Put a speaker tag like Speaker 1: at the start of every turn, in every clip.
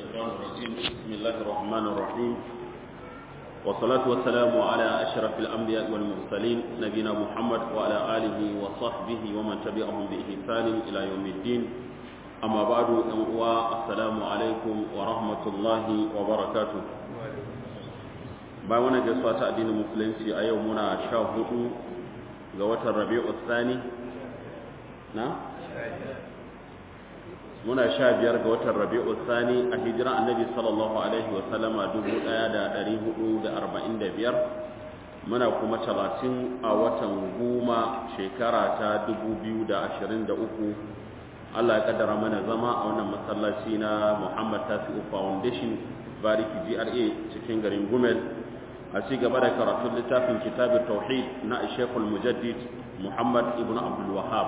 Speaker 1: الشيطان الرجيم بسم الله الرحمن الرحيم والصلاة والسلام على أشرف الأنبياء والمرسلين نبينا محمد وعلى آله وصحبه ومن تبعهم بإحسان إلى يوم الدين أما بعد السلام عليكم ورحمة الله وبركاته باونا جسوات الدين المسلمين في يومنا شاهد غوة الربيع الثاني نعم muna 15 ga watan Rabi'ul Thani a hijira Annabi sallallahu alaihi wa sallama 1445 muna kuma 30 a watan goma shekara ta 2023 Allah ya kaddara mana zama a wannan masallaci na Muhammad Tasi'u Foundation Bariki GRA cikin garin Gumel a ci gaba da karatun littafin Kitabut Tauhid na Sheikh Al-Mujaddid Muhammad ibn Abdul Wahhab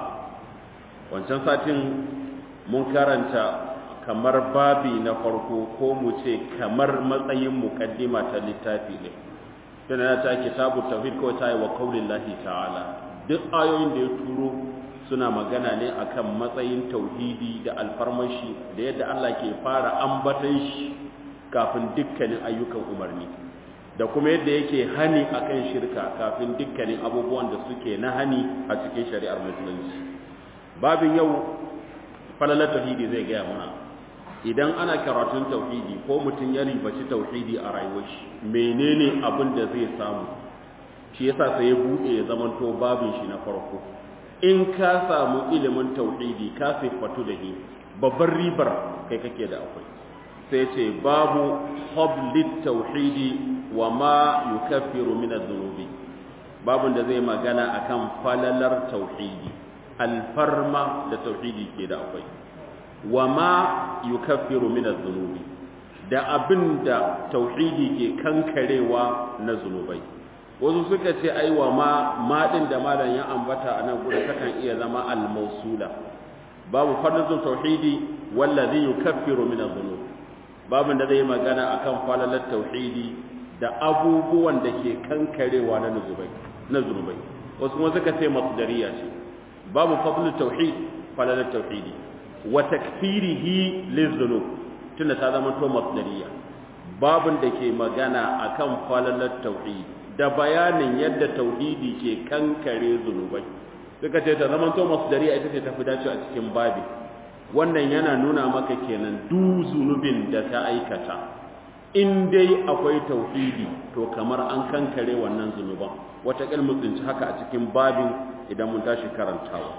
Speaker 1: wancan satin mun karanta kamar babi na farko ko mu ce kamar matsayin mukaddima ta littafi ne tana ta kitabu tauhid ko ta yi wa qaulillahi ta'ala duk ayoyin da ya turo suna magana ne akan matsayin tauhidi da alfarmashi da yadda Allah ke fara ambatan shi kafin dukkanin ayyukan umarni da kuma yadda yake hani akan shirka kafin dukkanin abubuwan da suke na hani a cikin shari'ar musulunci babin yau falalar tauhidi zai gaya mana idan ana karatun tauhidi ko mutum ya ribaci tauhidi a rayuwar shi menene abin da zai samu shi yasa sai ya bude ya zamanto babin shi na farko in ka samu ilimin tauhidi ka sifatu da shi babbar ribar kai kake da akwai sai ce babu hablit tauhidi wa ma yukaffiru min adh-dhunubi babun da zai magana akan falalar tauhidi alfarma da tauhidi ke da akwai wa ma yukaffiru min adh-dhunubi da abinda tauhidi ke kankarewa na zunubai wasu suka ce ai wa ma din da malan ya ambata anan gurin takan iya zama al-mawsula babu fadlul tauhidi wallazi yukaffiru min adh-dhunub babin da zai magana akan falalar tauhidi da abubuwan da ke kankarewa na zunubai wasu kuma suka ce masdariya ce babu fadlul tauhid falalar tauhidi wa takfirihi lizunub tunda ta zama to masdariya babun da ke magana akan falalar tauhid da bayanin yadda tauhidi ke kankare zunubai suka ce ta zama to masdariya ita ce ta fi dace a cikin babi wannan yana nuna maka kenan duk zunubin da ta aikata in dai akwai tauhidi to kamar an kankare wannan zunuban wata kalmu tsinci haka a cikin babin idan mun tashi karantawa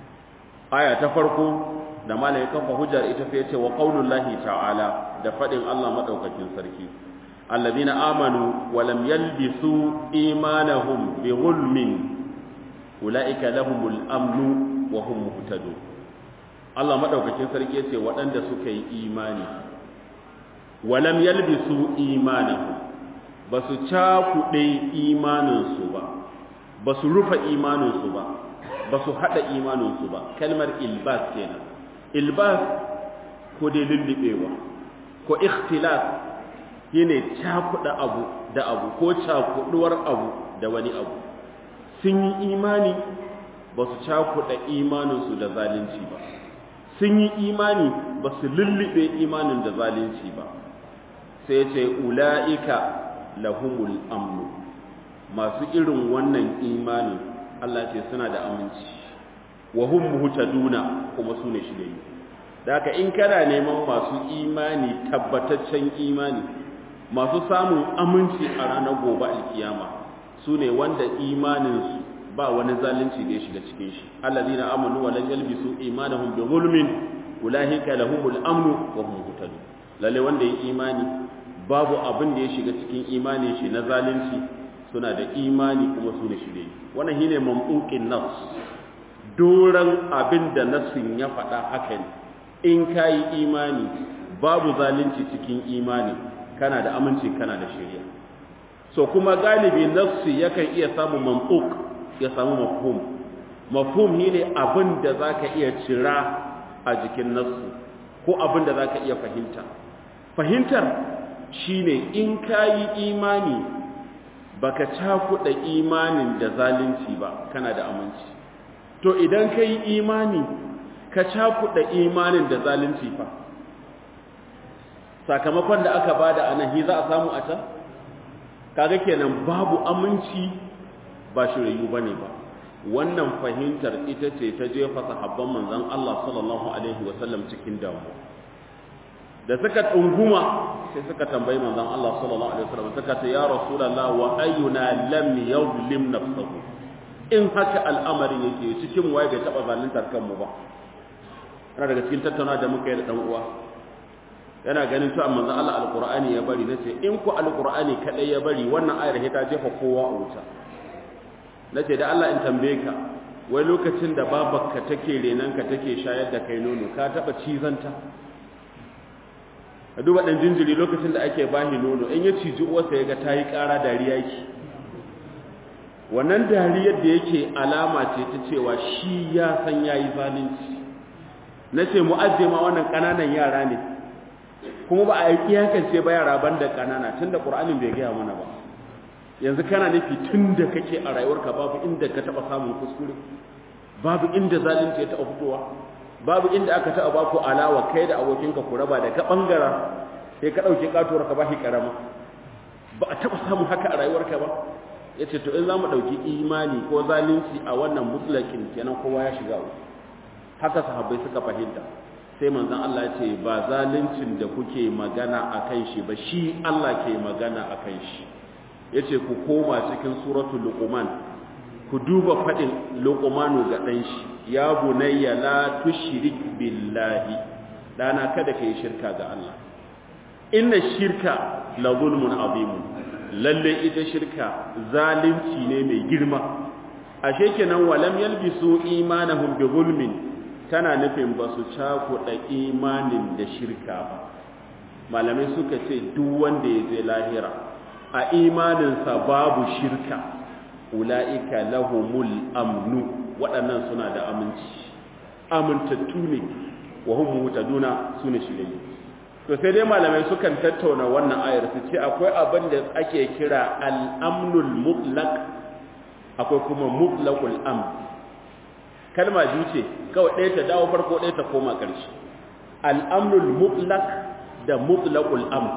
Speaker 1: aya ta farko da malai kafa hujjar ita fa yace wa qaulullahi ta'ala da fadin Allah madaukakin sarki alladhina amanu wa lam yalbisu imanahum bi zulmin ulaika lahumul amnu wa hum muhtadun Allah madaukakin sarki yace waɗanda suka yi imani wa lam yalbisu imanahum basu cakuɗe imaninsu ba basu rufe imaninsu ba basu hada imaninsu ba kalmar ilbas kenan ilbas ko dai lullubewa ko ikhtilaf shine cakuɗa abu da abu ko cakuɗuwar abu da wani abu sun yi imani basu cakuɗa imaninsu da zalunci ba sun yi imani basu lullube imanin da zalunci ba sai ce ula'ika lahumul amnu masu irin wannan imani Allah ce suna da aminci wa hum muhtaduna kuma su ne shirye da haka in kana neman masu imani tabbataccen imani masu samun aminci a ranar gobe alkiyama su ne wanda imaninsu ba wani zalunci da ya shiga cikin shi allazina amanu wa lam yalbisu imanahum bi zulmin ulaika lahumul amnu wa hum muhtadun lalle wanda ya imani babu abin da ya shiga cikin imanin shi na zalunci suna da imani kuma su ne shirye wannan shine mamduqin nas doran abin da nassin ya faɗa haka ne in kai imani babu zalunci cikin imani kana da aminci kana da shirya so kuma galibi nassi yakan iya samu mamduq ya samu mafhum shine abin da zaka iya cira a jikin nassi ko abin da zaka iya fahimtar shine in kayi imani baka cakuɗa imanin da zalunci ba kana da aminci to idan kayi imani ka cakuɗa imanin da zalunci fa sakamakon da aka bada anan hi za a samu a can kaga kenan babu aminci ba shirayu bane ba wannan fahimtar ita ce ta jefa sahabban manzon Allah sallallahu alaihi wasallam cikin damuwa da suka tunguma sai suka tambayi manzon Allah sallallahu alaihi wasallam suka ce ya rasulullah wa ayyuna lam yuzlim nafsahu in haka al'amarin yake cikin waye bai taba zaluntar kanmu ba ana daga cikin tattauna da muka yi da dan uwa yana ganin cewa manzon Allah alqur'ani ya bari nace in ku alqur'ani kadai ya bari wannan ayar ta jefa kowa a wuta nace da Allah in tambaye ka wai lokacin da babarka take renanka take shayar da kai nono ka taba cizanta ka duba dan jinjiri lokacin da ake bashi nono in ya ciji uwarsa yaga tayi ƙara dariya yake wannan dariyar da yake alama ce ta cewa shi ya san yayi zalunci nace mu ma wannan kananan yara ne kuma ba a yi iyakance ba yara banda kanana tunda Qur'anin bai gaya mana ba yanzu kana nufi tunda kake a rayuwarka babu inda ka taba samun kuskure babu inda zalunci ya taba fitowa babu inda aka taba baku alawa kai da abokinka ku raba da ka bangara sai ka dauke katuwar ka bashi karama ba a taba samun haka a rayuwarka ba yace to in zamu dauki imani ko zalunci a wannan mutlaqin kenan kowa ya shiga haka sahabbai suka fahimta sai manzon Allah ya ce ba zaluncin da kuke magana akan shi ba shi Allah ke magana akan shi yace ku koma cikin suratul luqman ku duba fadin luqmanu ga dan shi ya bunayya la tushrik billahi dana kada kai shirka ga Allah inna shirka la zulmun azim lalle ita shirka zalunci ne mai girma ashe kenan walam yalbisu imanahum bi zulmin tana nufin ba su cakuɗa imanin da shirka ba malamai suka ce duk wanda ya je lahira a imaninsa babu shirka ula'ika lahumul amnu waɗannan suna da aminci amintattu ne wa hum mutaduna sune shirye to sai dai malamai sukan tattauna wannan ayar su ce akwai abin da ake kira al-amnul mutlaq akwai kuma mutlaqul amn kalma biyu ce kawai ɗaya ta dawo farko ɗaya ta koma ƙarshe al'amrul mutlaq da mutlaqul amr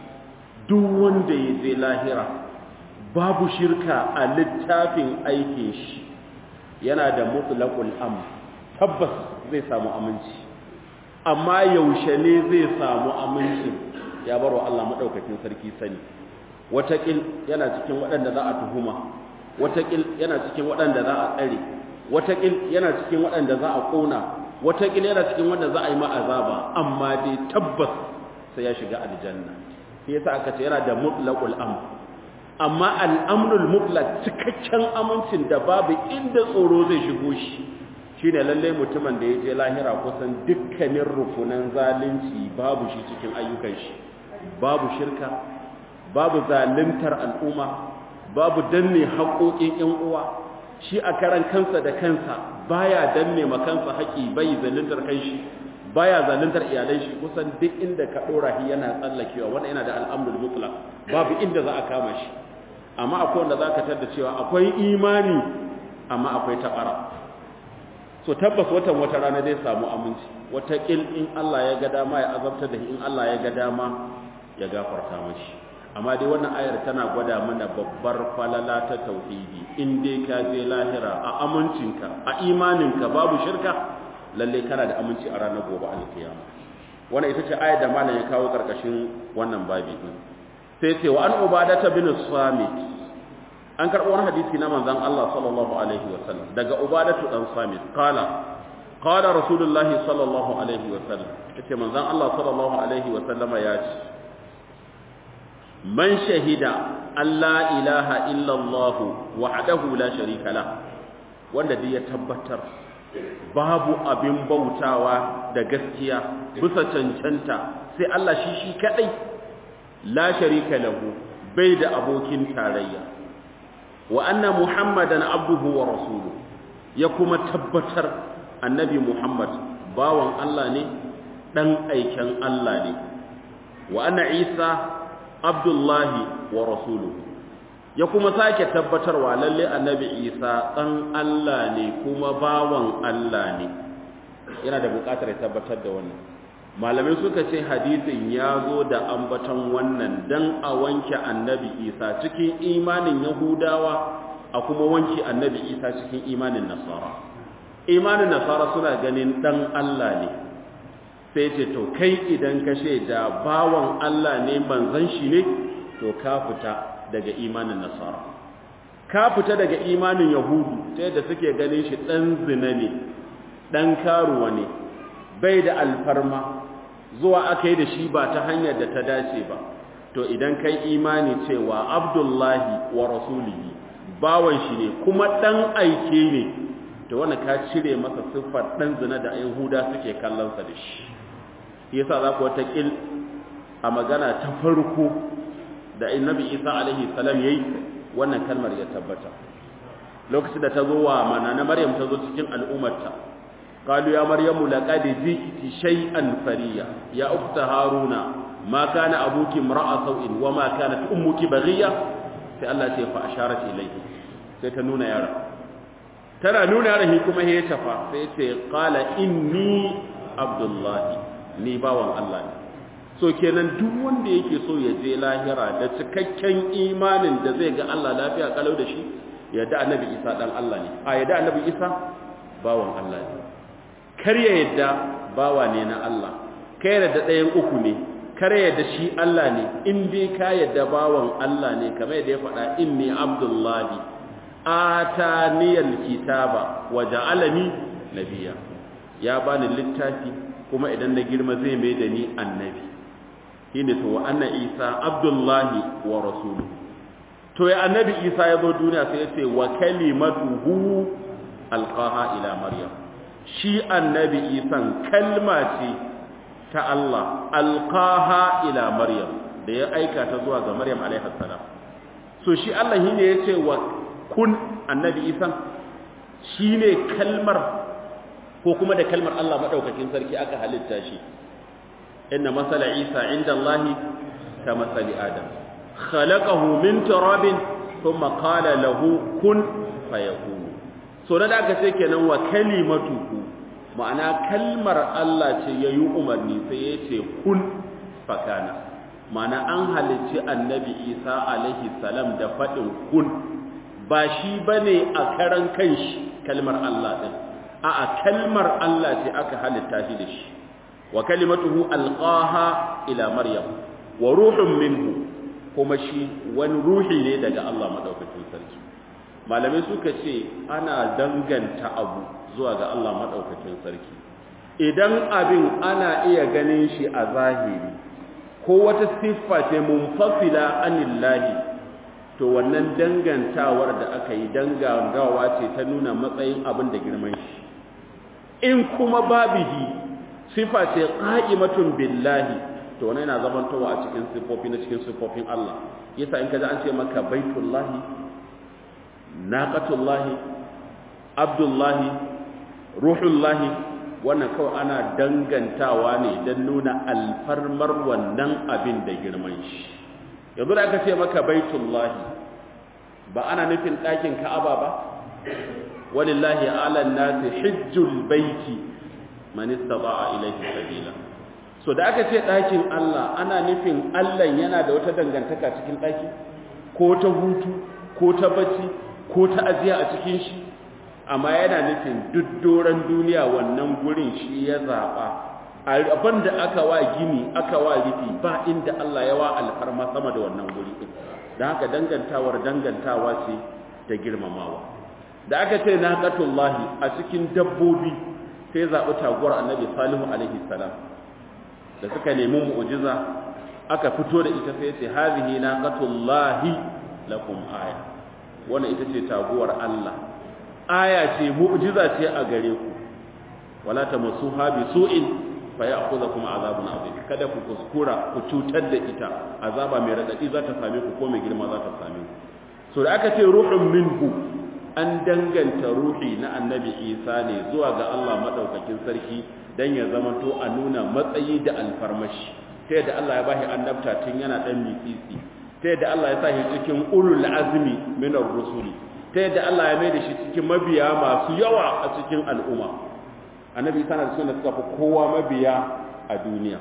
Speaker 1: duk wanda ya je lahira babu shirka a littafin aikin shi yana da mutlaqul amr tabbas zai samu aminci amma yaushe ne zai samu aminci ya baro Allah madaukakin sarki sani watakil yana cikin waɗanda za a tuhuma watakil yana cikin waɗanda za a tsare watakil yana cikin waɗanda za a ƙona watakil yana cikin wanda za a yi ma'azaba amma dai tabbas sai ya shiga aljanna sai yasa aka ce yana da mutlaqul amr amma al-amrul mutlaq cikakken amincin da babu inda tsoro zai shigo shi shine lalle mutumin da ya je lahira kusan dukkanin rukunan zalunci babu shi cikin ayyukan shi babu shirka babu zaluntar al'umma babu danne haƙoƙin ƴan uwa shi a karan kansa da kansa baya danne ma kansa haƙi bai zaluntar kanshi baya zaluntar iyalan shi kusan duk inda ka dora shi yana tsallakewa wanda yana da al'amrul mutlaq babu inda za a kama shi amma akwai wanda zaka tada cewa akwai imani amma akwai tabara so tabbas wata rana zai samu aminci wata kil in Allah ya ga dama ya azabta da in Allah ya ga dama ya gafarta mashi amma dai wannan ayar tana gwada mana babbar falala ta tauhidi in dai ka je lahira a amincinka a imaninka babu shirka lalle kana da aminci a ranar gobe alkiyama wannan ita ce ayar da malam ya kawo karkashin wannan babi din sai ce wa an ubadata bin samit an karɓo wani hadisi na manzon Allah sallallahu alaihi wa sallam daga ubadatu dan samit qala rasulullahi sallallahu alaihi wa sallam yace manzon Allah sallallahu alaihi wa sallama ya ce man shahida alla ilaha illallah wahdahu la sharika la wanda dai ya tabbatar babu abin bautawa da gaskiya bisa cancanta sai Allah shi kadai la sharika lahu bai da abokin tarayya wa anna muhammadan abduhu wa rasuluhu ya kuma tabbatar annabi muhammad bawan Allah ne dan aiken Allah ne wa anna isa abdullahi wa rasuluhu ya kuma sake tabbatarwa lalle annabi isa dan Allah ne kuma bawan Allah ne yana da buƙatar ya tabbatar da wannan malamai suka ce hadisin ya zo da ambaton wannan dan a wanke annabi Isa cikin imanin Yahudawa a kuma wanke annabi Isa cikin imanin Nasara. Imanin Nasara suna ganin dan Allah ne, sai ce to kai idan ka shaida bawan Allah ne manzon shi ne, to ka fita daga imanin Nasara, ka fita daga imanin Yahudu ta yadda suke ganin shi dan zina ne, dan karuwa ne, bai da alfarma, zuwa aka yi da shi ba ta hanyar da ta dace ba. To idan kai imani cewa Abdullahi wa rasulihi bawan shi ne kuma dan aike ne, to wannan ka cire masa siffar dan zina da Yahuda suke kallon sa da shi. Yasa za ku wata kil a magana ta farko da Annabi Isa alaihi salam yayi wannan kalmar ya tabbata. Lokacin da ta zo wa mana na Maryam ta zo cikin al'ummarta, qalu ya maryamu laqad jiti shay'an fariya ya ukhta haruna ma kana abuki imra'a sawin wa ma kanat ummuki baghiya, sai Allah ya ce fa asharat ilayhi, sai ta nuna yara, tana nuna yaron kuma ya tafa, sai ce qala inni abdullahi, ni bawan Allah ne. So kenan duk wanda yake so ya je lahira da cikakken imanin da zai ga Allah lafiya kalau da shi, yadda annabi Isa dan Allah ne, a yadda annabi Isa bawan Allah ne, kar ya yadda bawa ne na Allah, kai yadda ɗayan uku ne, kar yadda shi Allah ne, in dai ka yadda bawan Allah ne, kamar yadda ya faɗa inni abdullahi ataniyal kitaba wa ja'alani nabiyya, ya bani littafi kuma idan na girma zai mai da ni annabi. Shine to anna Isa abdullahi wa rasuluhu. To ya annabi Isa ya zo duniya sai ya ce wa kalimatuhu alqaha ila maryam, shi annabi Isa kalma ce ta Allah alqaha ila maryam da ya aika ta zuwa ga Maryam alaiha salam. So shi Allah shine ya ce wa kun annabi Isa shine kalmar ko kuma da kalmar Allah madaukakin sarki aka halitta shi. inna masala Isa inda Allah ka masali Adam, khalaqahu min turabin thumma qala lahu kun fayakun. So da aka ce kenan wa kalimatuhu, ma'ana kalmar Allah ce yayi umarni sai ya ce kun fakana, ma'ana an halicci annabi Isa alaihi salam da fadin kun, ba shi bane a karan kanshi kalmar Allah din, a'a kalmar Allah ce aka halitta shi da shi. Wa kalimatuhu alqaha ila maryam wa ruhun minhu, kuma shi wani ruhi ne daga Allah madaukakin sarki. Malamai suka ce ana danganta abu zuwa ga Allah madaukakin sarki idan abin ana iya ganin shi a zahiri ko wata siffa ce munfasila anillahi, to wannan dangantawar da aka yi dangantawa ce ta nuna matsayin abin da girman shi. In kuma babihi sifa ce qa'imatun billahi, to wannan yana zamantowa a cikin sifofi na cikin sifofin Allah. Yasa in kaji an ce maka baitullahi, naqatullahi, abdullahi, ruhullahi, wannan kawai ana dangantawa ne don nuna alfarmar wannan abin da girman shi. Yanzu da aka ce maka baitullahi, ba ana nufin ɗakin Ka'aba ba? Walillahi 'alan nasi hajjul baiti man istata'a ilayhi sabila. So da aka ce ɗakin Allah, ana nufin Allah yana da wata dangantaka cikin ɗaki, ko ta hutu, ko ta bacci, ko ta aziya a cikin shi, amma yana nufin duk doron duniya wannan gurin shi ya zaɓa. Abin da aka wa gini, aka wa rufi, ba inda Allah ya wa alfarma sama da wannan guri ɗin. Don haka dangantawa ce ta girmamawa. Da aka ce naqatullahi a cikin dabbobi, sai zaɓi taguwar annabi Salihu alaihi salam, da suka nemi mu'jiza aka fito da ita sai ce hazihi naqatullahi lakum aya, wannan ita ce taguwar Allah, aya ce mu'jiza ce a gare ku, wala tamassuha bi su'in fa ya'khudhukum azabun azim, kada ku kuskura ku cutar da ita, azaba mai radadi za ta same ku ko mai girma za ta same ku. So da aka ce ruhun minhu, an danganta ruhi na annabi Isa ne zuwa ga Allah madaukakin sarki dan ya zamanto a nuna matsayi da alfarmashi, ta yadda Allah ya bashi annabta tun yana dan mitsitsi, ta yadda Allah ya sa shi cikin ulul azmi min ar-rusuli, ta yadda Allah ya maida shi cikin mabiya masu yawa a cikin al'umma. Annabi Isa na da sunan suka fi kowa mabiya a duniya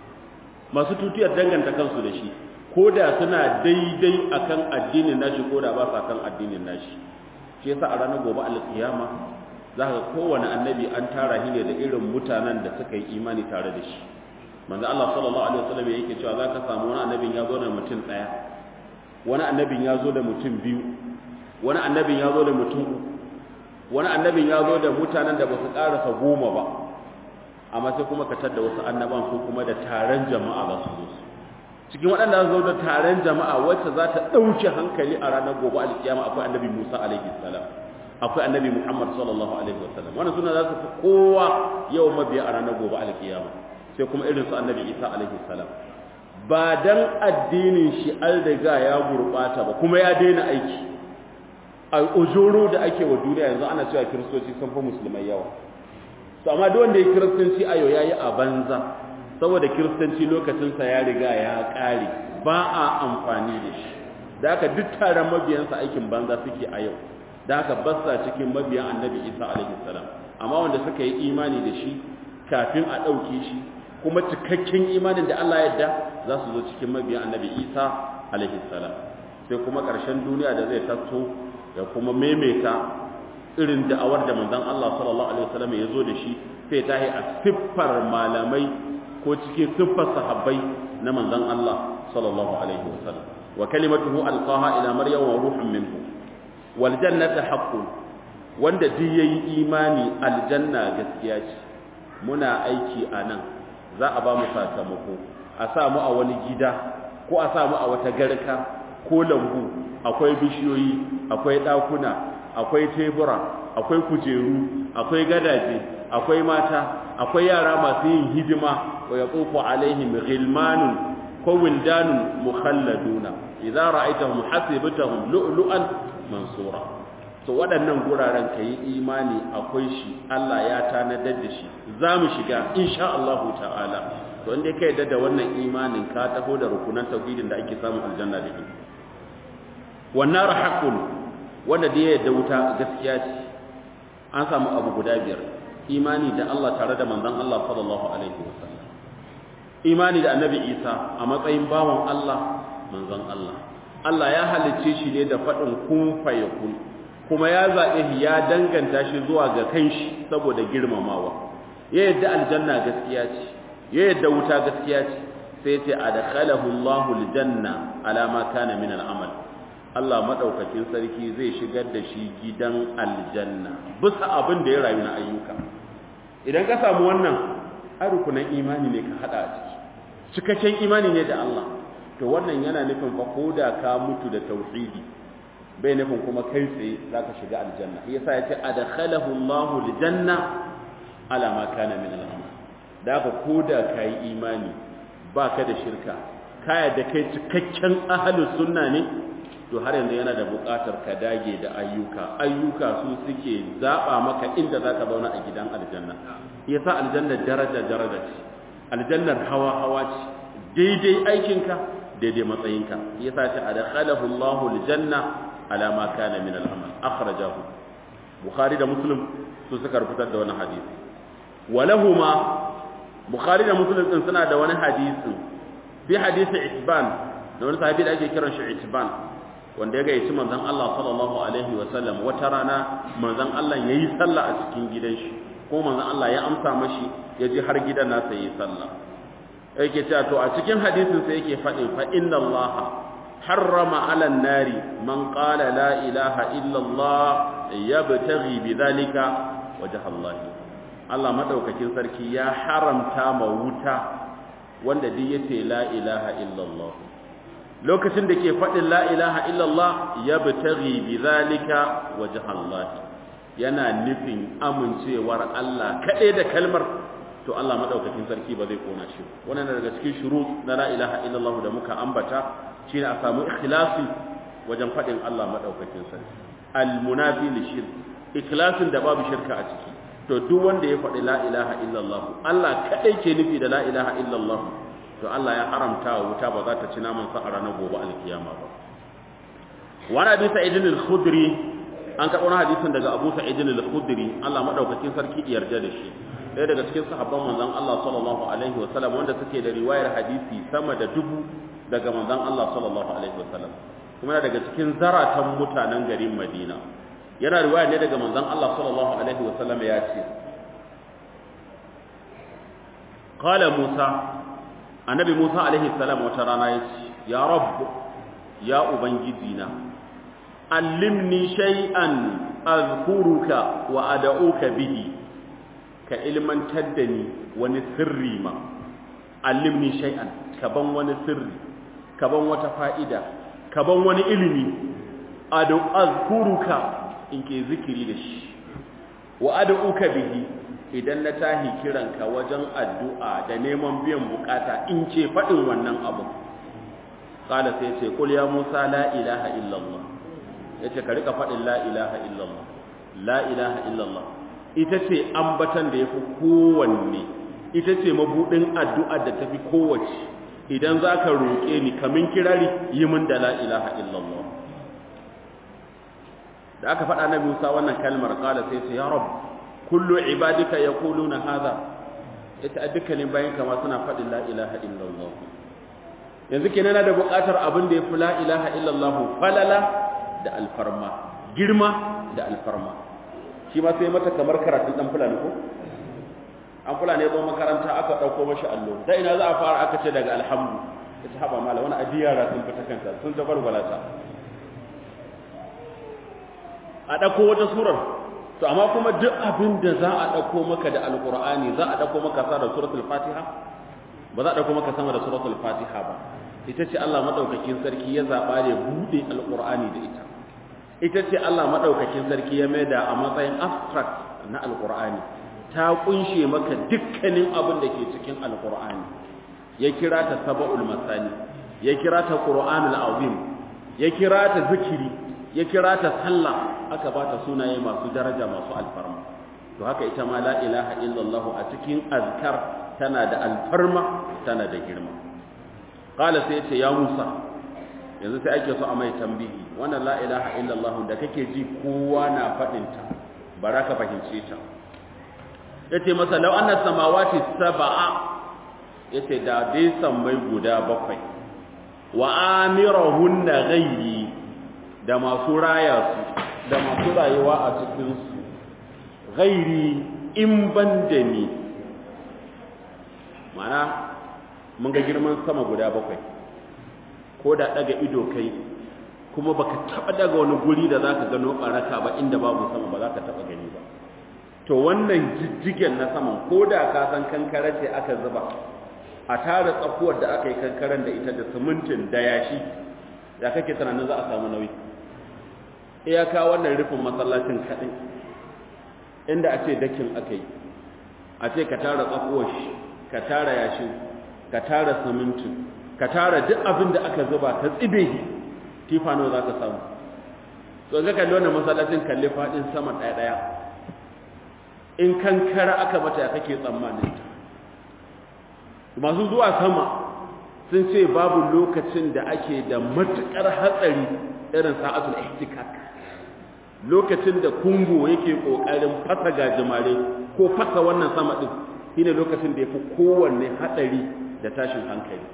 Speaker 1: masu tutiyar danganta kansu da shi ko da suna daidai akan addinin nashi ko da ba sa kan addinin nashi shi yasa a ranar gobe alkiyama za ka kowane annabi an tara shi ne da irin mutanen da suka yi imani tare da shi manzo Allah sallallahu alaihi wasallam yake cewa za ka samu wani annabin ya zo da mutum ɗaya wani annabin ya zo da mutum biyu wani annabin ya zo da mutum uku wani annabin ya zo da mutanen da ba su ƙarasa 10 ba amma sai kuma ka tada wasu annaban su kuma da taron jama'a za su zo cikin waɗanda za su zo da taron jama'a wacce za ta ɗauke hankali a ranar gobe alkiyama akwai annabi Musa alaihi salam akwai annabi Muhammad sallallahu alaihi wasallam wannan suna za su fi kowa yau mabiya a ranar gobe alkiyama sai kuma irin su annabi Isa alaihi salam ba dan addinin shi an riga ya gurbata ba kuma ya daina aiki a ujuru da ake wa duniya yanzu ana cewa kiristoci sun fi musulmai yawa to amma duk wanda ya kiristanci ayo yayi a banza saboda kiristanci lokacin sa ya riga ya kare ba a amfani da shi da haka duk taron mabiyansa aikin banza suke a yau da haka basa cikin mabiyan annabi Isa alaihi salam amma wanda suka yi imani da shi kafin a dauke shi kuma cikakken imanin da Allah ya yarda za su zo cikin mabiyan annabi Isa alaihi salam sai kuma ƙarshen duniya da zai taso ya kuma maimaita irin da'awar da manzon Allah sallallahu alaihi wasallam ya zo da shi sai ta yi a siffar malamai ko cikin siffar sahabbai na manzon Allah sallallahu alaihi wasallam wa kalimatuhu alqaha ila maryam wa ruhun minhu wal jannatu haqqun wanda duk yayi imani aljanna gaskiya ce muna aiki anan za a ba mu sakamako a sa mu a wani gida ko a sa mu a wata garka ko lambu akwai bishiyoyi akwai ɗakuna akwai tebura akwai kujeru akwai gadaje akwai mata akwai yara masu yin hidima wa yaqufu alaihim ghilmanun ko wildanun mukhalladuna idza ra'aytahum hasibtahum lu'lu'an mansura to waɗannan guraren kai imani akwai shi Allah ya tanadar da shi zamu shiga insha Allah ta'ala to inda kai da wannan imanin ka taho da rukunan tauhidin da ake samu aljanna da shi wannan haqqun wanda da ya wuta gaskiya ce an samu abu guda biyar imani da Allah tare da manzon Allah sallallahu alaihi wasallam imani da annabi Isa a matsayin bawan Allah manzon Allah Allah ya halicce shi ne da fadin kun fayakun kuma ya zabe shi ya danganta shi zuwa ga kanshi saboda girmamawa ya yadda aljanna gaskiya ce ya yadda wuta gaskiya ce sai ce adkhalahu Allahu aljanna ala ma kana min al'amal Allah madaukakin sarki zai shigar da shi gidan aljanna bisa abin da ya rayu na ayyuka idan ka samu wannan arukunan imani ne ka hada a ciki cikakken imani ne da Allah to wannan yana nufin fa koda ka mutu da tauhidi bai nufin kuma kai tsaye zaka shiga aljanna yasa yace adkhalahu Allahu aljanna ala ma kana min al-amal da ka koda kai imani baka da shirka kaya da kai cikakken ahlus sunna ne to har yanzu yana da buƙatar ka dage da ayyuka su suke zaba maka inda zaka zauna a gidan aljanna yasa aljanna daraja ce aljannar hawa ce daidai aikinka daidai matsayinka yasa ta adkhalahu Allahu aljanna ala ma kana min al-amal akhrajahu bukhari da muslim su suka rubutar da wani hadisi walahuma bukhari da muslim din suna da wani hadisi bi hadisi itban da wani sahabi da ake kiran shi itban wanda ya gayyaci manzon Allah sallallahu alaihi wa sallam wata rana manzon Allah yayi sallah a cikin gidan shi ko manzon Allah ya amsa mashi ya je har gidan nasa yayi sallah yake cewa to a cikin hadisin sai yake faɗin fa inna Allah harrama 'ala an-nari man qala la ilaha illa Allah yabtaghi bidhalika wajha Allah Allah madaukakin sarki ya haramta ma wuta wanda duk yace la ilaha illa Allah lokacin da ke faɗin la ilaha illallah ya bitaghi bidhalika wajha Allah yana nufin amincewar Allah kaɗai da kalmar to Allah madaukakin sarki ba zai kona shi wannan daga cikin shurut na la ilaha illallah da muka ambata shine a samu ikhlasi wajen faɗin Allah madaukakin sarki almunafi lishirk ikhlasin da babu shirka a ciki to duk wanda ya faɗi la ilaha illallah Allah kaɗai ke nufi da la ilaha illallah to Allah ya haramta wa wuta ba za ta ci naman sa a ranar gobe alkiyama ba wani abi sa'id al-khudri an karɓo hadisin daga Abu Sa'id al-Khudri Allah madaukakin sarki yarda da shi ɗaya daga cikin sahabban manzon Allah sallallahu alaihi wasallam wanda suke da riwayar hadisi sama da 1000 daga manzon Allah sallallahu alaihi wasallam kuma daga cikin zaratan mutanen garin Madina yana riwaya ne daga manzon Allah sallallahu alaihi wasallam ya ce qala Musa annabi Musa alaihi salam wata rana ya ce ya rabb ya ubangijina allimni shay'an azkuruka wa ad'uka bihi ka ilmantar da ni wani sirri ma allimni shay'an ka ban wani sirri ka ban wata fa'ida ka ban wani ilimi azkuruka in ke zikiri da shi wa ad'uka bihi idan na tahi kiranka wajen addu'a da neman biyan bukata in ce fadin wannan abu qala sai ce qul ya musa la ilaha illallah yace ka rika fadin la ilaha illallah la ilaha illallah ita ce ambatan da yafi kowanne ita ce mabudin addu'a da tafi kowace idan zaka roke ni kamin kirari yi min da la ilaha illallah da aka faɗa na Musa wannan kalmar qala sai ce ya rabb kullu ibadika yaquluna hadha ita dukkanin bayan kama suna faɗin la ilaha illallah yanzu kenan da buƙatar abin da yafi la ilaha illallah falala da alfarma girma da alfarma shi ma sai mata kamar karatun dan fulani ko an fulani zo makaranta aka dauko mashi allo da ina za a fara aka ce daga alhamdu ita haba mala wani adiyara sun fita kanta sun tabarwalata a dauko wata surar to amma kuma duk abin da za a dauko maka da alqur'ani za a dauko maka sa da suratul fatiha ba za a dauko maka sama da suratul fatiha ba ita ce Allah madaukakin sarki ya zaba da bude alqur'ani da ita ce Allah madaukakin sarki ya maida a matsayin abstract na alqur'ani ta kunshe maka dukkanin abin da ke cikin alqur'ani ya kira ta sab'ul masani ya kira ta qur'anul azim ya kira ta zikiri ya kira ta sallah aka ba ta sunaye masu daraja masu alfarma to haka ita ma la ilaha illallah a cikin azkar tana da alfarma tana da girma qala sai ce ya Musa yanzu sai ake so a mai tambihi wannan la ilaha illallah da kake ji kowa na fadin ta baraka fahimce ta yace masa law anna samawati sab'a yace da dai sammai guda bakwai wa amirahunna ghayri da masu raya su da masu rayuwa a cikin su ghayri in banda ni mana mun ga girman sama guda bakwai ko da daga ido kai kuma baka taba daga wani guri da zaka gano baraka ba inda babu sama ba zaka taba gani ba to wannan jijjigen na saman ko da ka san kankara ce aka zuba a tare tsakuwar da aka yi kankaran da ita da simintin da yashi da kake tunanin za a samu nauyi iyaka wannan rufin masallacin kadai inda a ce dakin aka yi a ce ka tara tsakuwar shi ka tara yashin ka tara simintin ka tara duk abin da aka zuba ka tsibe tifa nawa za ka samu to ga kalli wannan masallacin kalli fadin sama ɗaya in kankara aka mata ya kake tsammanin ta masu zuwa sama sun ce babu lokacin da ake da matukar hatsari irin sa'atul ihtikak lokacin da kungo yake kokarin fasa gajimare ko fasa wannan sama din shine lokacin da yafi kowanne hatsari da tashin hankali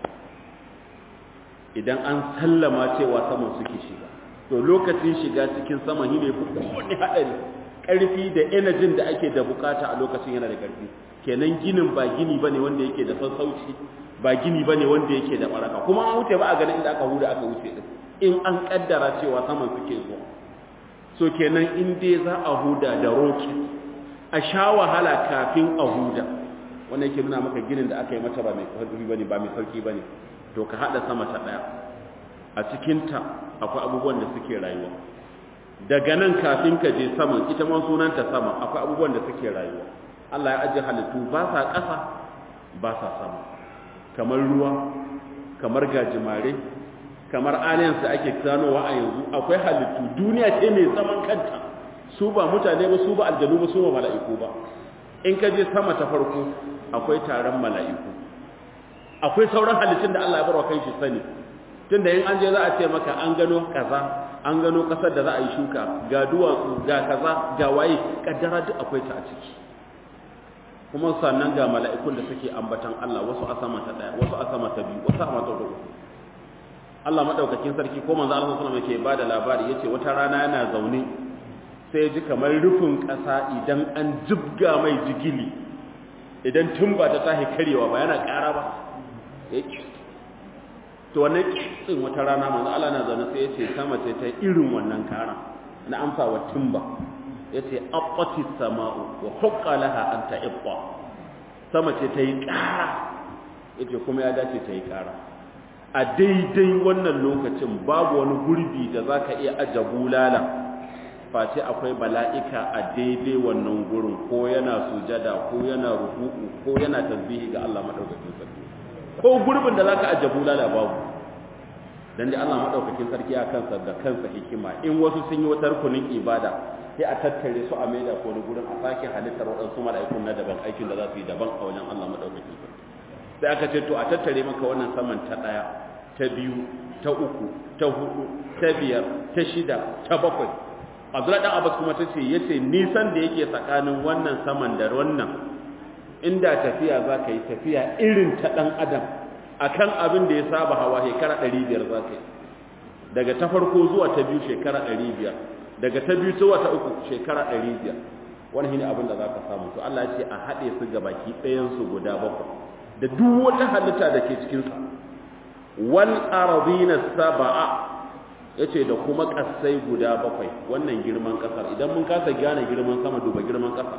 Speaker 1: idan an sallama cewa saman suke shiga to lokacin shiga cikin sama shine yafi kowanne hatsari karfi da energy da ake da bukata a lokacin yana da karfi kenan ginin ba gini bane wanda yake da sassauci ba gini bane wanda yake da baraka kuma an wuce ba a ganin inda aka huda aka wuce din in an kaddara cewa saman suke zo so kenan in dai za a huda da rocket a sha wahala kafin a huda wannan yake nuna maka ginin da aka yi mata ba mai sauki bane ba mai sauki bane to ka hada sama ta daya a cikin ta akwai abubuwan da suke rayuwa daga nan kafin ka je saman ita ma sunanta sama akwai abubuwan da suke rayuwa Allah ya ajiye halittu ba sa ƙasa ba sa sama kamar ruwa kamar gajimare kamar aliens da ake ganowa a yanzu akwai halittu duniya ce mai zaman kanta su ba mutane ba su ba aljanu ba su ba mala'iku ba in ka je sama ta farko akwai taron mala'iku akwai sauran halittun da Allah ya barwa kai shi sani tunda in an je za a ce maka an gano kaza an gano kasar da za a yi shuka ga duwatsu ga kaza ga waye kaddara duk akwai ta a ciki kuma sannan ga mala'ikun da suke ambatan Allah wasu a sama ta daya wasu a sama ta biyu wasu a sama ta uku Allah madaukakin sarki ko manzo Allah sallallahu alaihi wasallam yake bada labari yace wata rana yana zaune sai ji kamar rufin ƙasa idan an jibga mai jigili idan tumba ta tahi karewa ba yana ƙara ba to wannan kitsin wata rana manzo Allah na zaune sai yace sama ce ta irin wannan kara na amsa wa tumba yace aqati sama'u wa haqqa laha an ta'ibba sama ce ta yi ƙara yace kuma ya dace ta yi ƙara a daidai wannan lokacin babu wani gurbi da zaka iya aje bulala face akwai mala'ika a daidai wannan gurin ko yana sujada ko yana ruku'u ko yana tasbihi ga Allah madaukakin sarki ko gurbin da zaka aje bulala babu dan dai Allah madaukakin sarki a kansa da kansa hikima in wasu sun yi wata rukunin ibada sai a tattare su a maida ko wani gurin a sake halittar waɗansu mala'ikun na daban aikin da za su yi daban a wajen Allah madaukakin sarki sai aka ce to a tattare maka wannan saman ta ɗaya ta biyu ta uku ta hudu ta biyar ta shida ta bakwai Abdullahi dan Abbas kuma tace yace nisan da yake tsakanin wannan saman da wannan inda tafiya zaka yi tafiya irin ta dan adam akan abin da ya saba hawa shekara 500 zaka yi daga ta farko zuwa ta biyu shekara 500 daga ta biyu zuwa ta uku shekara 500 wannan shine abin da zaka samu to Allah ya ce a hade su gabaki ɗayan su guda bakwai da duk wata halitta da ke cikin sa wal ardina sab'a yace da kuma kasai guda bakwai wannan girman kasar idan mun kasa gane girman sama duba girman kasa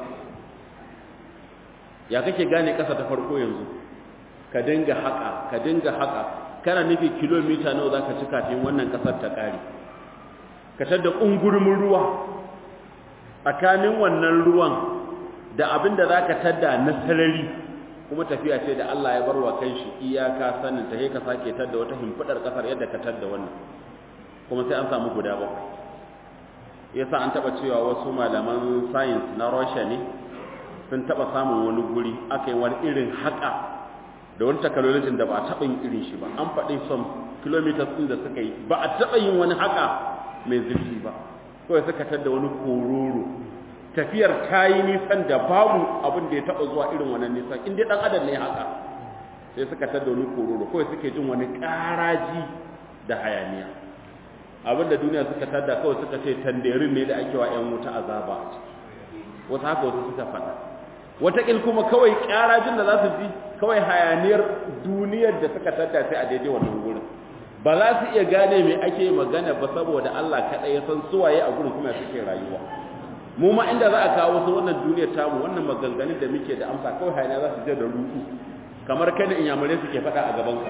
Speaker 1: ya kake gane kasa ta farko yanzu ka dinga haka kana nufi kilomita nawa zaka ci kafin wannan kasar ta kare ka tada kungurumin ruwa tsakanin wannan ruwan da abinda zaka tada na sarari kuma tafiya ce da Allah ya barwa kanshi iyaka sanin ta ka sake tada wata himfidar kasar yadda ka tada wannan kuma sai an samu guda bakwai yasa an taba cewa wasu malaman science na Russia ne sun taba samun wani guri aka yi wani irin haka da wani technology da ba a taba yin irin shi ba an faɗi some kilometers din da suka yi ba a taba yin wani haka mai zurfi ba kawai suka tada wani kororo tafiyar ta yi nisan da babu abin da ya taba zuwa irin wannan nisan in dai dan adam ne haka sai suka tada wani kororo kawai suke jin wani ƙaraji da hayaniya abinda duniya suka tada kawai suka ce tanderin ne da ake wa ƴan wuta azaba a ciki wasu haka wasu suka faɗa wataƙil kuma kawai ƙarajin da za su ji kawai hayaniyar duniyar da suka tada sai a daidai wannan gurin ba za su iya gane me ake magana ba saboda Allah kaɗai ya san suwaye a gurin kuma suke rayuwa mu ma inda za a kawo su wannan duniyar tamu wannan maganganun da muke da amsa kawai hayaniya za su je da ruɗu kamar kai da inyamurai suke faɗa a gaban ka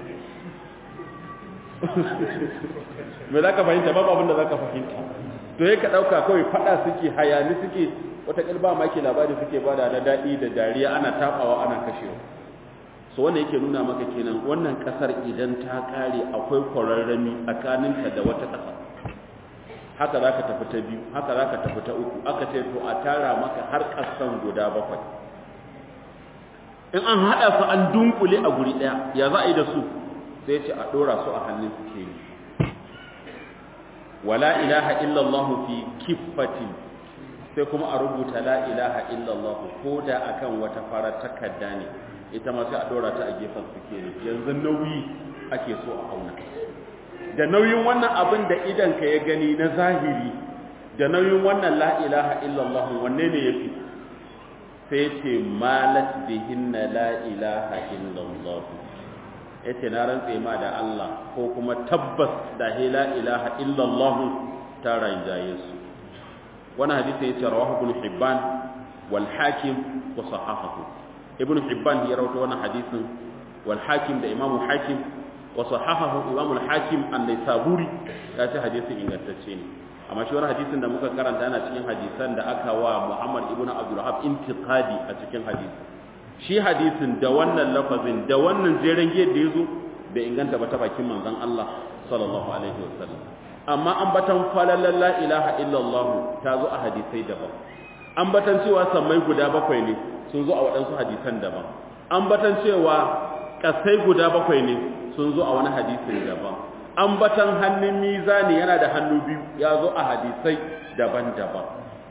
Speaker 1: me za ka fahimta babu abin da za ka fahimta to ya ka ɗauka kawai faɗa suke hayani suke wata ƙilba ma ke labari suke bada na daɗi da dariya ana taɓawa ana kashewa so wannan yake nuna maka kenan wannan ƙasar idan ta ƙare akwai kwararrami tsakaninta da wata ƙasa haka za ka tafi ta biyu haka za ka tafi ta uku aka ce to a tara maka har ƙasan guda bakwai in an haɗa su an dunkule a guri ɗaya ya za a yi da su sai ce a ɗora su a hannun suke yi wala ilaha illallah fi kiffatin sai kuma a rubuta la ilaha illallah ko da akan wata farar takarda ne ita ma sai a ɗora ta a gefen suke yi yanzu nauyi ake so a auna da nauyin wannan abin da idanka ya gani na zahiri da nauyin wannan la ilaha illallah wanne ne yafi sai ce malat bihinna la ilaha illallah yace na rantse ma da Allah ko kuma tabbas da la ilaha illallah ta ranjaye su wannan hadisi yace rawahu ibn hibban wal hakim wa sahahahu ibn hibban ya rawaito wannan hadisin wal hakim da imamu hakim wa sahahahu imamu al hakim an-naisaburi ya ce hadisin ingantacce ne amma shi wannan hadisin da muka karanta yana cikin hadisan da aka wa Muhammad ibn Abdul Wahhab intiqadi a cikin hadisi shi hadisin da wannan lafazin da wannan jeren giyar da yazo bai inganta ba ta bakin manzon Allah sallallahu alaihi wasallam amma ambatan falalan la ilaha illallah ta zo a hadisai daban ambatan cewa sammai guda bakwai ne sun zo a waɗansu hadisan daban ambatan cewa kasai guda bakwai ne sun zo a wani hadisin daban ambatan hannun mizani yana da hannu biyu ya zo a hadisai daban-daban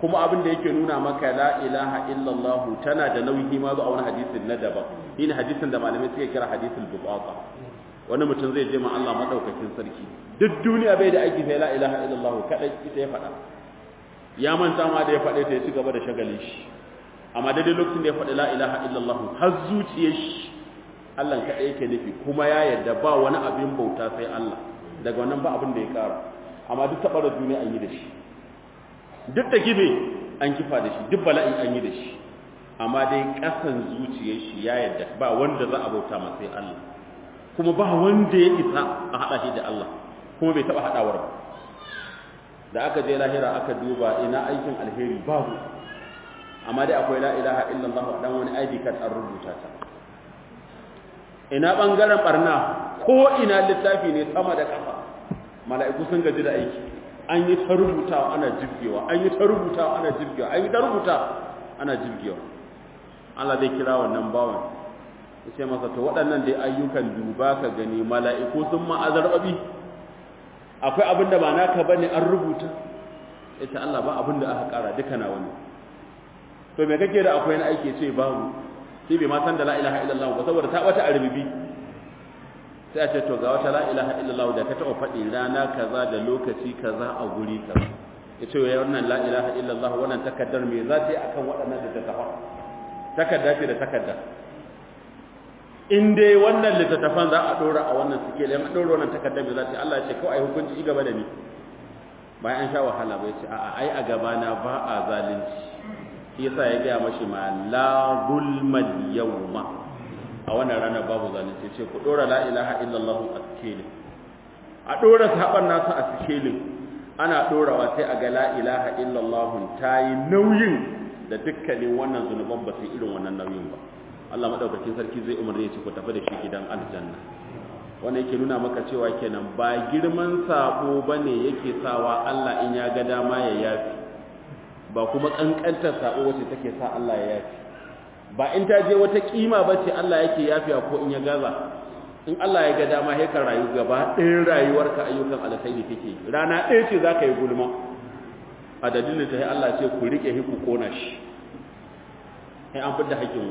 Speaker 1: kuma abin da yake nuna maka la ilaha illallah tana da nauyi ma zuwa wani hadisin na daban shine hadisin da malamai suke kira hadisul bubaka wani mutum zai je ma Allah madaukakin sarki duk duniya bai da aiki sai la ilaha illallah kadai ita ya faɗa ya manta ma da ya faɗe ta ya ci gaba da shagalin shi amma daidai lokacin da ya faɗi la ilaha illallah har zuciyar shi Allah kadai yake nufi kuma ya yarda ba wani abin bauta sai Allah daga wannan ba abin da ya kara amma duk taɓa duniya an yi da shi duk da gibe an kifa da shi duk bala'i an yi da shi amma dai ƙasan zuciyar shi ya yarda ba wanda za a bauta ma sai Allah kuma ba wanda ya isa a haɗa shi da Allah kuma bai taɓa haɗawar ba da aka je lahira aka duba ina aikin alheri babu amma dai akwai la ilaha illallah dan wani ID card an rubuta ta ina bangaren barna ko ina littafi ne sama da kafa mala'iku sun gaji da aiki an yi ta rubutawa ana jibgewa an yi ta rubutawa ana jibgewa an yi ta rubuta ana jibgewa Allah zai kira wannan bawan ya ce masa to waɗannan dai ayyukan duba ka gani mala'iku sun ma'azarbabi akwai abin da ba naka bane an rubuta ya ce Allah ba abin da aka ƙara duka na wani to me kake da akwai na aiki ce babu shi bai ma san da la ilaha illallah ba saboda ta wata arbibi sai a ce to ga wata la ilaha illallah da ka taɓa faɗi rana kaza da lokaci kaza a guri kaza ya ce ya wannan la ilaha illallah wannan takaddar me za ta yi akan waɗannan da ta tafa takadda ce da takadda in dai wannan littattafan za a ɗora a wannan suke da ɗora wannan takaddar me za ta yi Allah ya ce kawai hukunci gaba da ni bayan an sha wahala ba ya ce a'a ai a gabana ba a zalunci shi yasa ya gaya mashi ma la zulmal yawma a wannan ranar babu zalunci ce ku dora la ilaha illallah a sikelin a dora saban nasu a sikelin ana dorawa sai a ga la ilaha illallah ta yi nauyin da dukkanin wannan zunuban ba sai irin wannan nauyin ba Allah madaukakin sarki zai umarni ya ce ku tafi da shi gidan aljanna wannan yake nuna maka cewa kenan ba girman sabo bane yake sawa Allah in ya ga dama ya yafi ba kuma kankantar sabo wacce take sa Allah ya yafi ba in ta je wata kima bace Allah yake yafiya ko in ya gaza in Allah ya ga dama sai ka rayu gaba ɗayan rayuwarka ayyukan alkhairi kake rana ɗaya ce zaka yi gulma a dalilin ta sai Allah ce ku rike hiku kona shi sai an fidda hakkin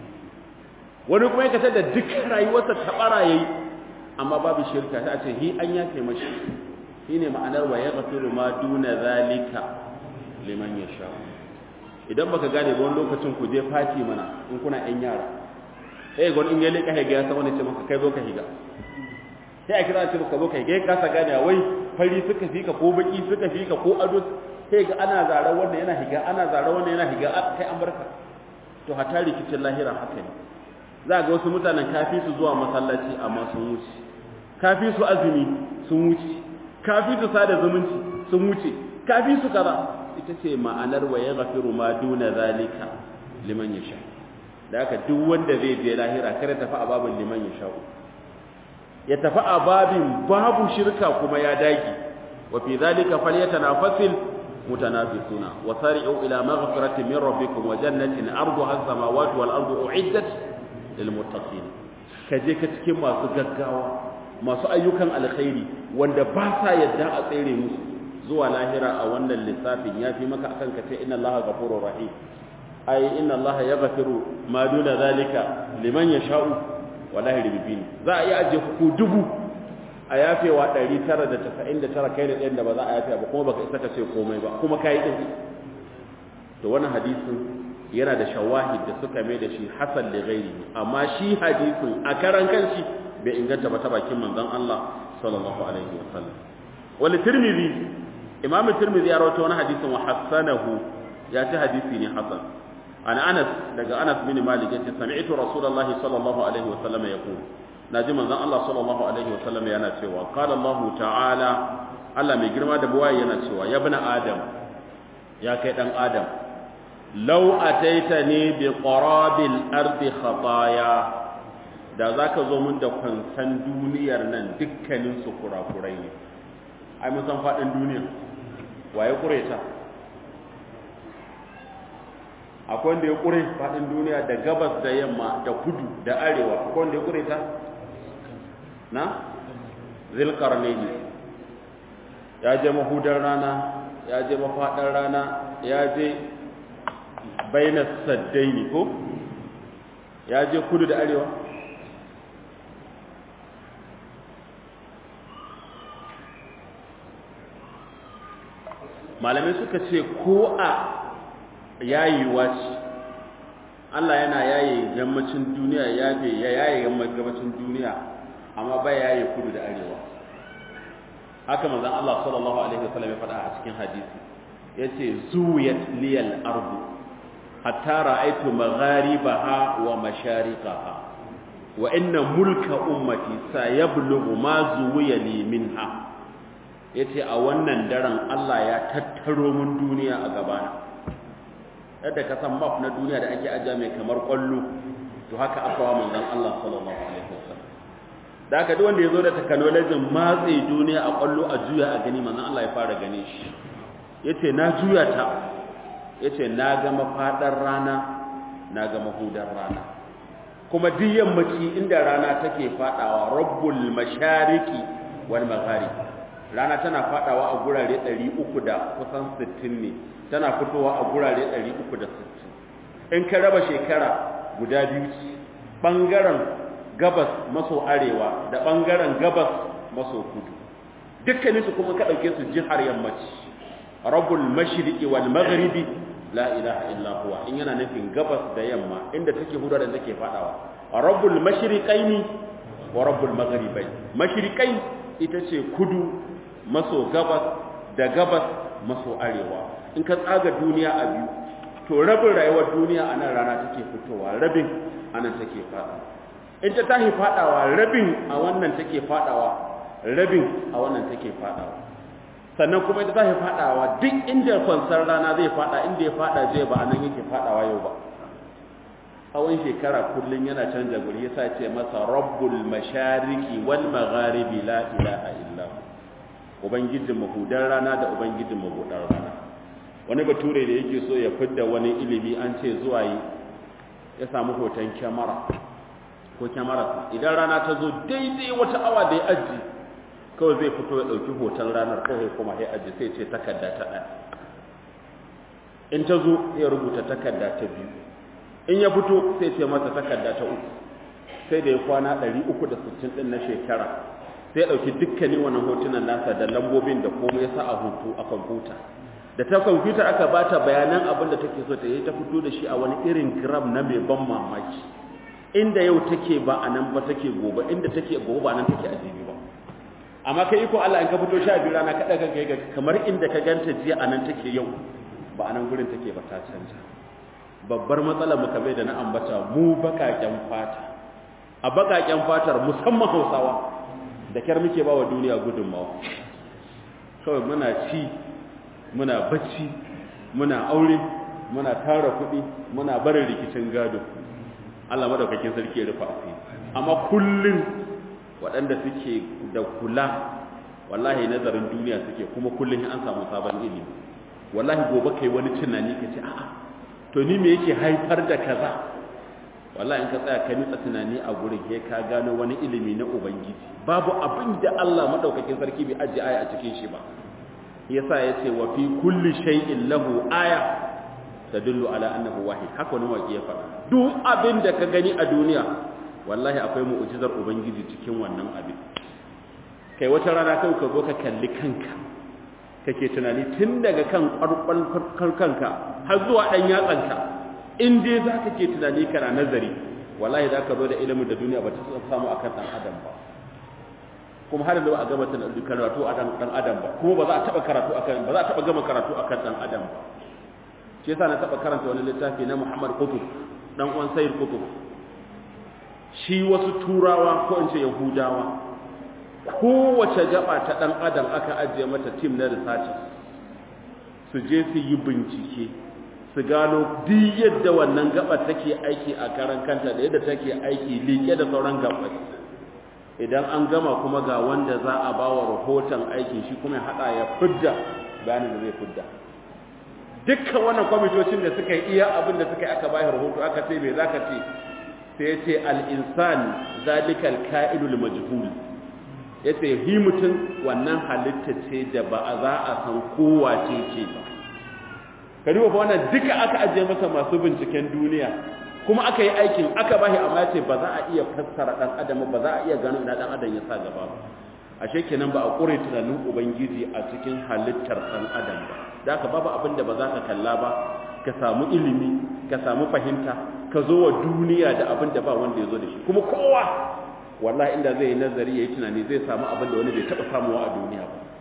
Speaker 1: wani kuma ya kasar da duk rayuwarsa ta bara yayi amma babu shirka sai a ce hi an yafe mashi shine ma'anar wa yaghfiru ma duna zalika liman yasha idan baka gane ba wani lokacin ku je fati mana in kuna ɗan yara sai ga wani in ya leka higa ya san wani ce maka kai zo ka higa sai a kira ce maka zo ka higa ya kasa gane wai fari suka fika ko baki suka fika ko ado sai ga ana zara wanda yana higa ana zara wanda yana higa kai an barka to hata rikicin lahira haka ne za ga wasu mutanen kafi su zuwa masallaci amma sun wuce kafi su azumi sun wuce kafi su sada zumunci sun wuce kafi su kaza ita ce ma'anar wa ya gafiru ma duna zalika liman ya sha da haka duk wanda zai je lahira kada tafi a babin liman ya sha'u ya tafi a babin babu shirka kuma ya dagi wa fi zalika falyatanafasil mutanafisuna wa sari'u ila maghfiratin min rabbikum wa jannatin arduha as-samawati wal ardu u'iddat lil muttaqin kaje ka cikin masu gaggawa masu ayyukan alkhairi wanda ba sa yadda a tsere musu zuwa lahira a wannan lissafin ya fi maka akan ka ce inna allaha ghafurur rahim ai inna allaha yaghfiru ma duna zalika liman yasha'u wallahi ribibin za a iya aje ku dubu a yafewa 999 kai da ɗayan da ba za a yafe ba kuma baka isa ka ce komai ba kuma kai din to wannan hadisin yana da shawahid da suka mai da shi hasan li ghairi amma shi hadisin a karan kanshi bai inganta ba ta bakin manzon Allah sallallahu alaihi wasallam wal tirmidhi imam tirmidhi ya rawaito wani hadisin wa hasanahu ya ce hadisi ne hasan an anas daga anas bin malik yace sami'tu rasulullahi sallallahu alaihi wasallam yaqul naji manzon Allah sallallahu alaihi wasallam yana cewa qala Allah ta'ala Allah mai girma da buwaye yana cewa ya ibn adam ya kai dan adam law ataitani bi qarabil ardi khataya da zaka zo mun da kwansan duniyar nan dukkanin su kurakurai ne ai mun san fadin duniya waye kureta akwai wanda ya kure fadin duniya da gabas da yamma da kudu da arewa akwai wanda ya kureta na zilqarnaini ya je mahudar rana ya je mafadar rana ya je bainas saddaini ko ya je kudu da arewa malamai suka ce ko a yayewa ce Allah yana yaye yammacin duniya ya yaye gabacin duniya amma ba yaye kudu da arewa haka manzon Allah sallallahu alaihi wasallam ya faɗa a cikin hadisi yace zuwiyat liyal ardu hatta ra'aytu magharibaha wa mashariqaha wa inna mulka ummati sayablughu ma zuwiya li minha yace a wannan daren Allah ya tattaro mun duniya a gabana yadda ka san map na duniya da ake ajiya mai kamar kwallo to haka aka wa manzon Allah sallallahu alaihi wasallam da haka duk wanda yazo da technology matse duniya a kwallo a juya a gani manzon Allah ya fara gane shi yace na juya ta yace na ga mafadar rana na ga mahudar rana kuma duk yammaci inda rana take fadawa rabbul mashariqi wal magharib rana tana fadawa a gurare 300 da kusan 60 ne tana fitowa a gurare 360 in ka raba shekara guda biyu bangaren gabas maso arewa da bangaren gabas maso kudu dukkanin su kuma ka dauke su jihar yammaci rabbul mashriqi wal maghribi la ilaha illa huwa in yana nufin gabas da yamma inda take hudu da take fadawa rabbul mashriqaini wa rabbul maghribain mashriqai ita ce kudu maso gabas da gabas maso arewa in ka tsaga duniya a biyu to rabin rayuwar duniya a nan rana take fitowa rabin a nan take fadawa in ta tashi fadawa rabin a wannan take fadawa rabin a wannan take fadawa sannan kuma ita tashi fadawa duk inda kwansar rana zai fada inda ya fada je ba anan yake fadawa yau ba tsawon shekara kullun yana canja guri yasa ce masa rabbul mashariqi wal magharibi la ilaha illa ubangijin mahudar rana da ubangijin mahudar rana wani bature da yake so ya fidda wani ilimi an ce zuwa yi ya samu hoton kyamara ko kyamara idan rana ta zo daidai wata awa da ya aji kawai zai fito ya ɗauki hoton ranar kawai kuma ya aji sai ce takarda ta ɗaya in ta zo ya rubuta takarda ta biyu in ya fito sai ce masa takarda ta uku sai da ya kwana 360 ɗin na shekara sai ya ɗauki dukkanin wannan hotunan nasa da lambobin da komai ya sa a hoto a kwamfuta da ta kwamfuta aka ba ta bayanan abin da take so ta yi ta fito da shi a wani irin gram na mai ban mamaki inda yau take ba a nan ba take gobe inda take gobe ba nan take a jibi ba amma kai iko Allah in ka fito 12 rana ka daga kai kamar inda ka ganta jiya a nan take yau ba a nan gurin take ba ta canja babbar matsalar mu kamar da na ambata mu bakaken fata a bakaken fatar musamman Hausawa da kyar muke ba wa duniya gudunmawa kawai muna ci muna bacci muna aure muna tara kuɗi muna barin rikicin gado Allah madaukakin sarki ya rufa asiri amma kullun waɗanda suke da kula wallahi nazarin duniya suke kuma kullun an samu sabon ilimi wallahi gobe kai wani tunani ka ce a'a to ni me yake haifar da kaza wallahi in ka tsaya ka nitsa tunani a gurin kai ka gano wani ilimi na ubangiji babu abin da Allah madaukakin sarki bai ajiye aya a cikin shi ba yasa yace wa fi kulli shay'in lahu aya tadullu ala annahu wahid haka wani waki ya faɗa duk abin da ka gani a duniya wallahi akwai mu'jizar ubangiji cikin wannan abin kai wata rana kai ka zo ka kalli kanka kake tunani tun daga kan ƙwarƙwar kanka har zuwa ɗan yatsanka in dai za ka ke tunani kana nazari wallahi za ka zo da ilimin da duniya ba ta samu akan ɗan adam ba kuma har da ba a gama karatu a ɗan adam ba kuma ba za a taɓa karatu akan ba za a taɓa gama karatu akan ɗan adam ba shi yasa na taɓa karanta wani littafi na Muhammad Qutb dan uwan Sayyid Qutb shi wasu turawa ko in ce yahudawa kowace gaba ta dan adam aka ajiye mata team na researchers su je su yi bincike su gano duk yadda wannan gaba take aiki a karan kanta da yadda take aiki liƙe da sauran gaba idan an gama kuma ga wanda za a bawa rahoton aikin shi kuma ya hada ya fidda bayanin da zai fidda dukkan wannan kwamitocin da suka yi iya abin da suka yi aka bayar rahoto aka ce me zaka ce sai ce al-insan zalikal ka'ilul majhul yace hi mutum wannan halitta ce da ba a za a san kowa ce ba ka duba fa wannan duka aka ajiye masa masu binciken duniya kuma aka yi aikin aka bashi amma ya ce ba za a iya fassara dan adam ba za a iya gano ina dan adam ya sa gaba ba ashe kenan ba a ƙure tunanin ubangiji a cikin halittar dan adam ba da haka babu abin da ba za ka kalla ba ka samu ilimi ka samu fahimta ka zo wa duniya da abin da ba wanda ya zo da shi kuma kowa wallahi inda zai yi nazari ya yi tunani zai samu abin da wani bai taɓa samuwa a duniya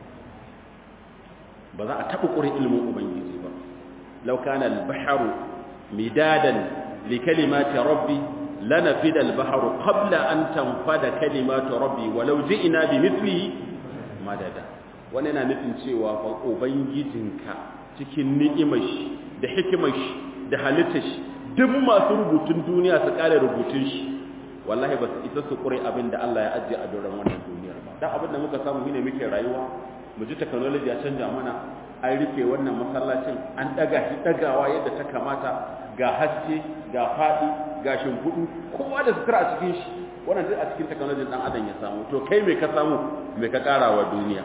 Speaker 1: ba za a taɓa ƙure ilimin ubangiji ba law kana al-bahru midadan li kalimati rabbi lanafida al-bahru qabla an tanfada kalimatu rabbi walau ji'na bi mithlihi madada wannan yana nufin cewa fa ubangijinka cikin ni'imar shi da hikimar shi da halittar shi duk masu rubutun duniya su kare rubutun shi wallahi ba su isa su kure abin da Allah ya ajiye a doron wannan duniyar ba dan abin da muka samu shine muke rayuwa mu ji technology ya canja mana an rufe wannan masallacin an daga shi dagawa yadda ta kamata ga haske ga fadi ga shimfudu kowa da sutura a cikin shi wannan duk a cikin technology dan adam ya samu to kai me ka samu me ka kara wa duniya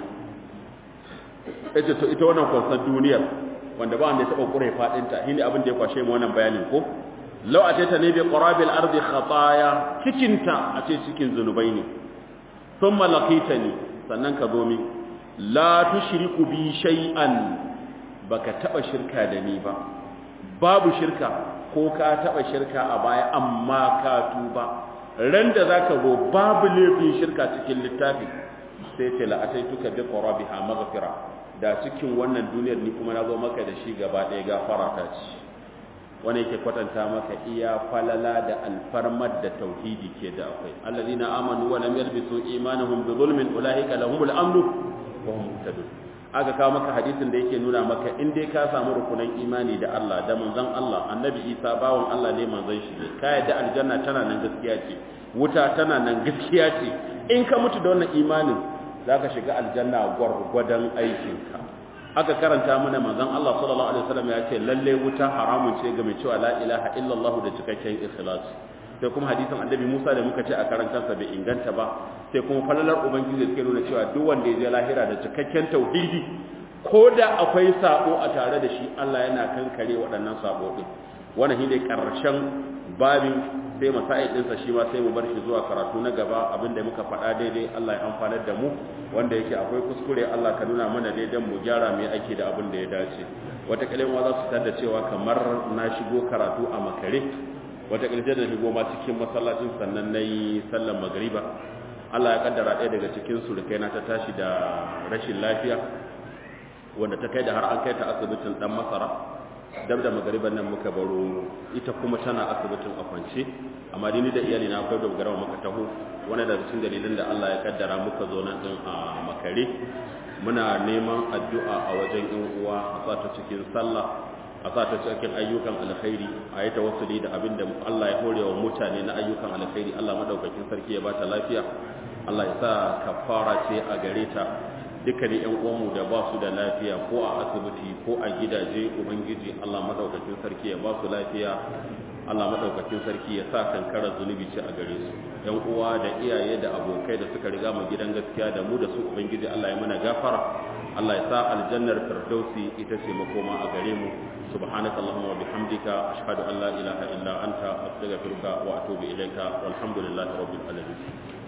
Speaker 1: to ita wannan kwansan duniyar wanda ba wanda ya taba kure fadin ta shine abin da ya kwashe mu wannan bayanin ko law atata ne bi qarabil ardi khataya cikinta a ce cikin zunubai ne thumma laqitani sannan ka zo min la tushriku bi shay'an baka taba shirka da ni ba babu shirka ko ka taba shirka a baya amma ka tuba ran da zaka zo babu laifin shirka cikin littafi sai ce la ataituka bi qarabiha maghfira da cikin wannan duniyar ni kuma na zo maka da shi gaba ɗaya gafara ta ci wani yake kwatanta maka iya falala da alfarmar da tauhidi ke da akwai allazina amanu wa lam yalbisu imanuhum bi zulmin ulaika lahumul amnu wa hum muhtadun aka kawo maka hadisin da yake nuna maka in dai ka samu rukunan imani da Allah da manzon Allah annabi Isa bawon Allah ne manzon shi ne ka yadda aljanna tana nan gaskiya ce wuta tana nan gaskiya ce in ka mutu da wannan imanin zaka shiga aljanna gwargwadon aikinka aka karanta mana manzon Allah sallallahu alaihi wasallam ya ce lalle wuta haramun ce ga mai cewa la ilaha illallah da cikakken ikhlas sai kuma hadisin annabi Musa da muka ce a karantarsa bai inganta ba sai kuma falalar ubangiji da ke nuna cewa duk wanda ya je lahira da cikakken tauhidi ko da akwai sabo a tare da shi Allah yana kankare waɗannan sabo din wannan shine karshen babin sai masail ɗinsa shi ma sai mu bar shi zuwa karatu na gaba abinda muka faɗa daidai Allah ya amfanar da mu wanda yake akwai kuskure Allah ka nuna mana daidan mu gyara mai ake da abin da ya dace wata kalma za su tada cewa kamar na shigo karatu a makare wata kalma da shigo ma cikin masallacin sannan nayi sallar magriba Allah ya kaddara ɗaya daga cikin surukai na ta tashi da rashin lafiya wanda ta kai da har an kai ta asibitin dan masara dab da magariban nan muka baro ita kuma tana asibitin a kwance amma dini da iyali na akwai dogara muka taho wani daga cikin dalilin da Allah ya kaddara muka zo nan din a makare muna neman addu'a a wajen yan uwa a sa ta cikin sallah a sa ta cikin ayyukan alkhairi a yi tawassuli da abin da Allah ya hore wa mutane na ayyukan alkhairi Allah madaukakin sarki ya bata lafiya Allah ya sa kafara ce a gare ta dukkanin ƴan uwanmu da ba su da lafiya ko a asibiti ko a gidaje ubangiji Allah madaukakin sarki ya ba su lafiya Allah madaukakin sarki ya sa kankara zunubi ce a gare su ƴan uwa da iyaye da abokai da suka riga mu gidan gaskiya da mu da su ubangiji Allah ya mana gafara Allah ya sa aljannar firdausi ita ce makoma a gare mu subhanakallahumma wa bihamdika ashhadu an la ilaha illa anta astaghfiruka wa atubu ilaika walhamdulillahi rabbil alamin